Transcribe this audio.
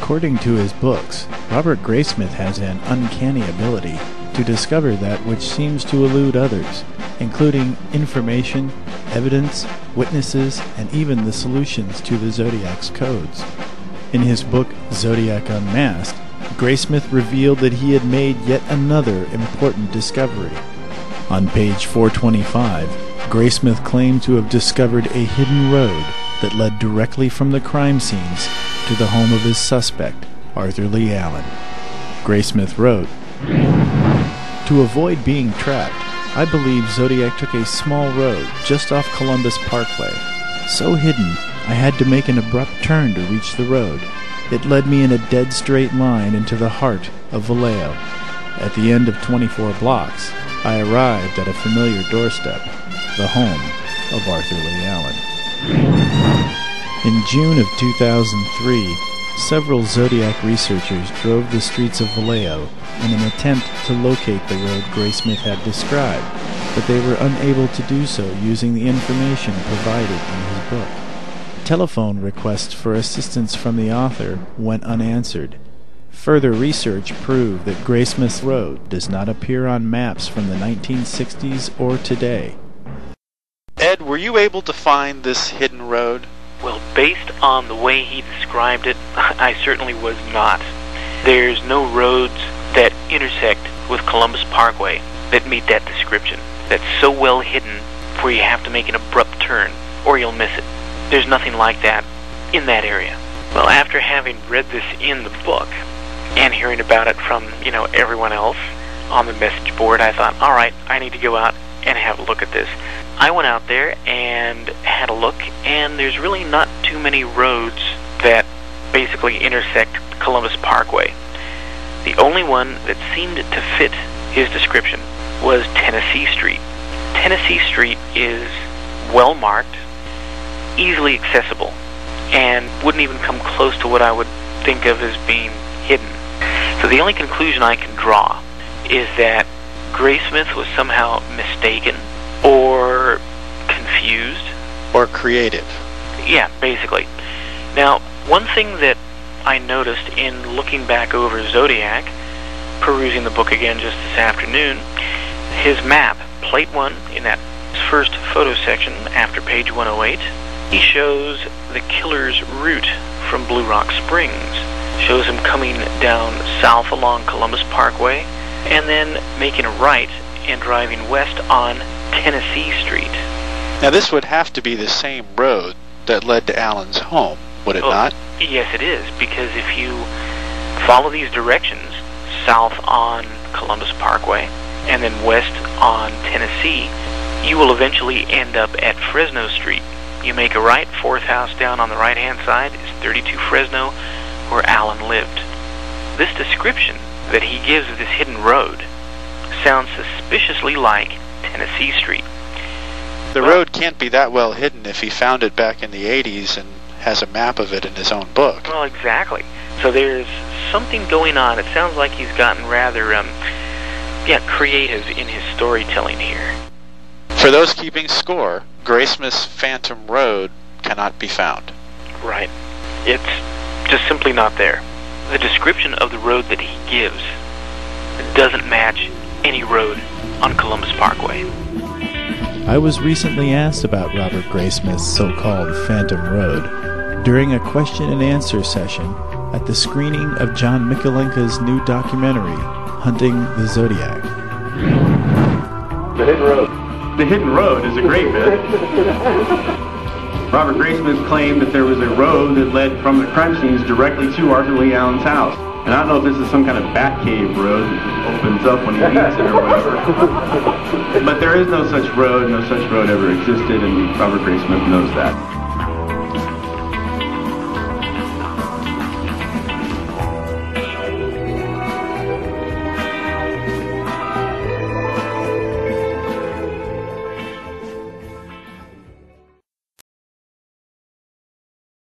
According to his books, Robert Graysmith has an uncanny ability to discover that which seems to elude others, including information, evidence, witnesses, and even the solutions to the Zodiac's codes. In his book Zodiac Unmasked, Graysmith revealed that he had made yet another important discovery. On page 425, Graysmith claimed to have discovered a hidden road that led directly from the crime scenes to the home of his suspect, Arthur Lee Allen. Graysmith wrote, "To avoid being trapped, I believe Zodiac took a small road just off Columbus Parkway. So hidden, I had to make an abrupt turn to reach the road. It led me in a dead straight line into the heart of Vallejo. At the end of 24 blocks, I arrived at a familiar doorstep, the home of Arthur Lee Allen." In June of 2003, several Zodiac researchers drove the streets of Vallejo in an attempt to locate the road Graysmith had described, but they were unable to do so using the information provided in his book. Telephone requests for assistance from the author went unanswered. Further research proved that Graysmith's road does not appear on maps from the 1960s or today. Ed, were you able to find this hidden road? Well, based on the way he described it, I certainly was not. There's no roads that intersect with Columbus Parkway that meet that description. That's so well hidden where you have to make an abrupt turn or you'll miss it. There's nothing like that in that area. Well, after having read this in the book and hearing about it from, everyone else on the message board, I thought, all right, I need to go out and have a look at this. I went out there and had a look, and there's really not too many roads that basically intersect Columbus Parkway. The only one that seemed to fit his description was Tennessee Street. Tennessee Street is well marked, easily accessible, and wouldn't even come close to what I would think of as being hidden. So the only conclusion I can draw is that Graysmith was somehow mistaken or confused. Or creative. Yeah, basically. Now, one thing that I noticed in looking back over Zodiac, perusing the book again just this afternoon, his map, plate 1, in that first photo section after page 108, he shows the killer's route from Blue Rock Springs. Shows him coming down south along Columbus Parkway and then making a right and driving west on Tennessee Street. Now this would have to be the same road that led to Allen's home, would it not? Yes, it is, because if you follow these directions, south on Columbus Parkway and then west on Tennessee, you will eventually end up at Fresno Street. You make a right, fourth house down on the right-hand side is 32 Fresno, where Allen lived. This description that he gives of this hidden road sounds suspiciously like Tennessee Street. The road can't be that well hidden if he found it back in the 80s and has a map of it in his own book. Well, exactly. So there's something going on. It sounds like he's gotten rather, creative in his storytelling here. For those keeping score, Graysmith's Phantom Road cannot be found. Right. It's just simply not there. The description of the road that he gives doesn't match any road on Columbus Parkway. I was recently asked about Robert Graysmith's so-called Phantom Road during a question and answer session at the screening of John Mikulenka's new documentary, Hunting the Zodiac. The Hidden Road. The Hidden Road is a great myth. Robert Graysmith claimed that there was a road that led from the crime scenes directly to Arthur Lee Allen's house. And I don't know if this is some kind of Batcave road that just opens up when he needs it or whatever. But there is no such road ever existed, and Robert Graysmith knows that.